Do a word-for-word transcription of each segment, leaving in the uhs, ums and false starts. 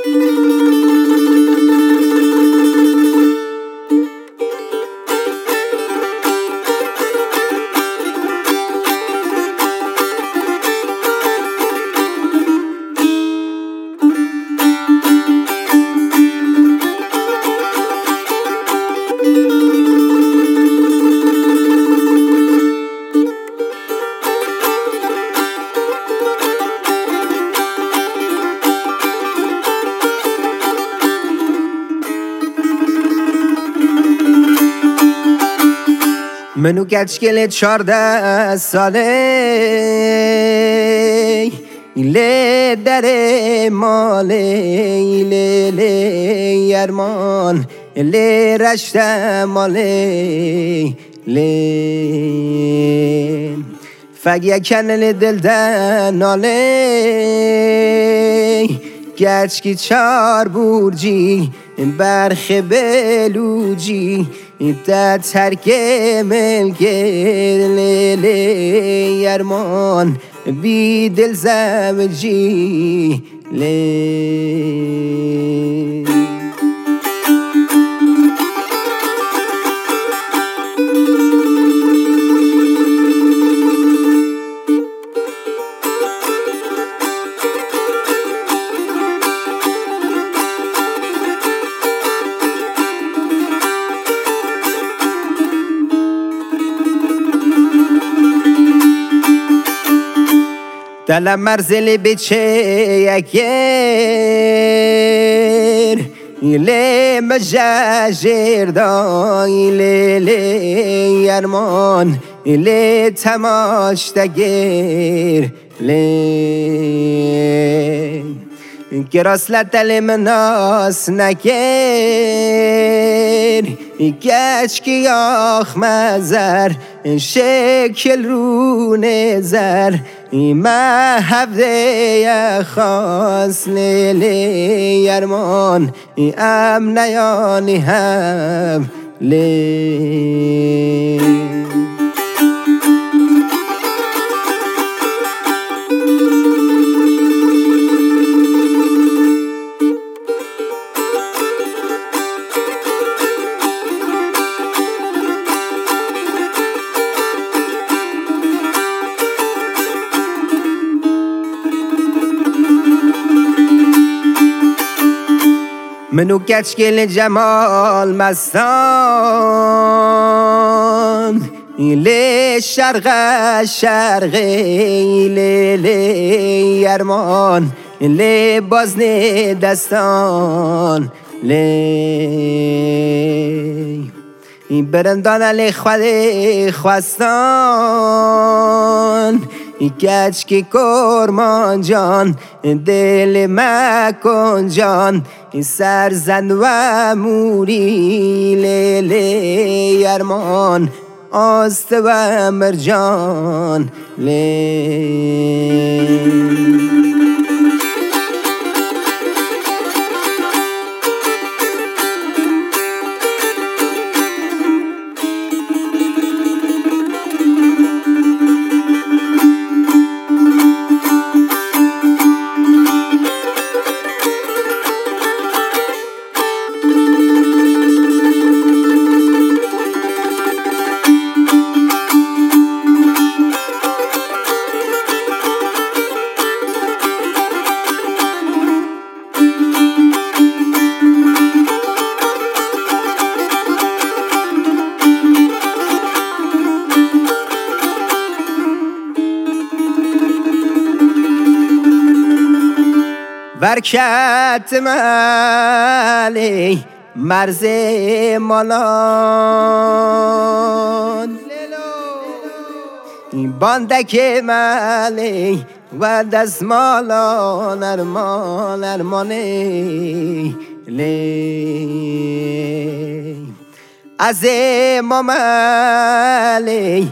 منو کچکل چارده ساله ایله در ماله ایله لی ارمان ایله رشت ماله لی فگیه کنل دل دناله گچکی چار بورجی برخ بلوجی تا ترک ملکه لیلی ارمان بی دل زوجی لی دلم مرزل بچه یکیر ایله مجاجر دا ایله لی ارمان ایله تماش دگیر لی گراسلت دل مناس نکیر گچ کی آخ مزر شکل رو نظر ما هفته خاص لیلی ارمان ام نیانی هم لی منو کچکل جمال مستان ایله شرق شرق ایله لی ارمان ایله بازن دستان لی برندان علی خود خواستان گچ کی کرمان جان دل مکن جان سرزن و موری لیلی ارمان آست و مرجان لی برکت مالی مرز مالان باندک مالی و دست مالان ارمان ارمانی لی از مالی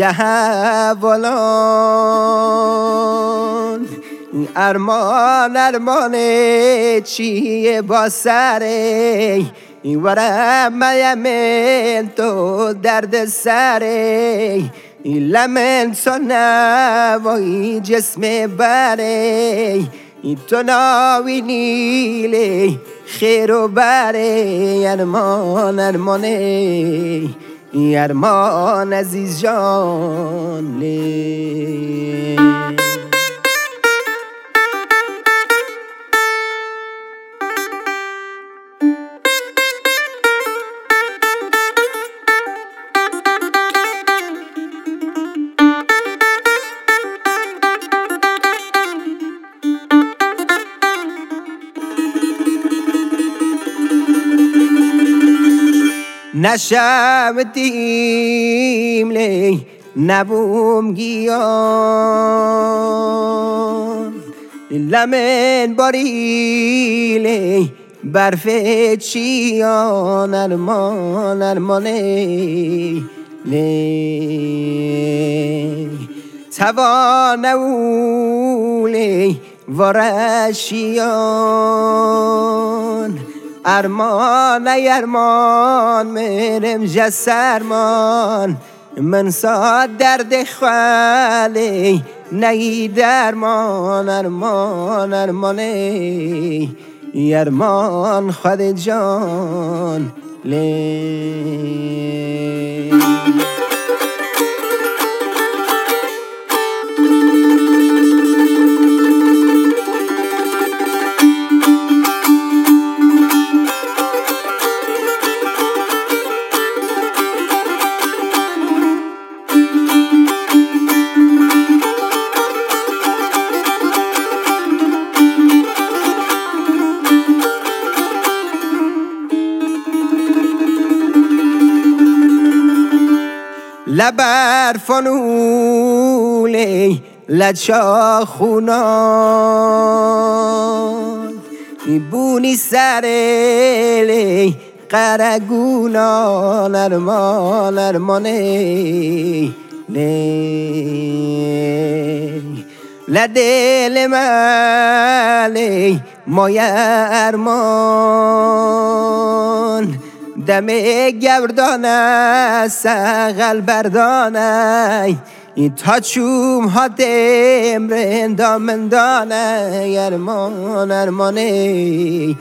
جهولان ارمان ارمان چیه با سره ورم من تو درد سره لمن سنوایی جسم بره تو ناوینی لی خیر و بره ارمان ارمانه ارمان عزیز جان لی نشمدیم لی نبوم گیان لمن باری لی برف چیان ارمان ارمانه لی توانه لی ورشیان ارمان ای ارمان منم جسرمان من ساد درد خالی نی درمان ارمان ارمانه ارمان خود جان لی لبر فنولی لچا خونان بونی سرلی قرگونان ارمان ارمانه لی لدل مالی مایا ارمان دم گردانه سقل بردانه این تا چوم ها دمرن دامندانه ارمان ارمانه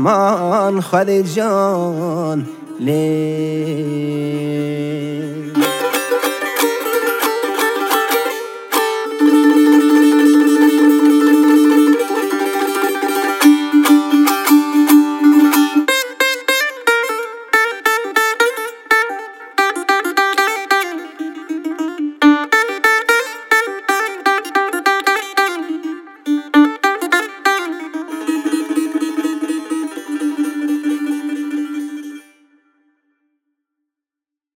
ارمان خود جان لی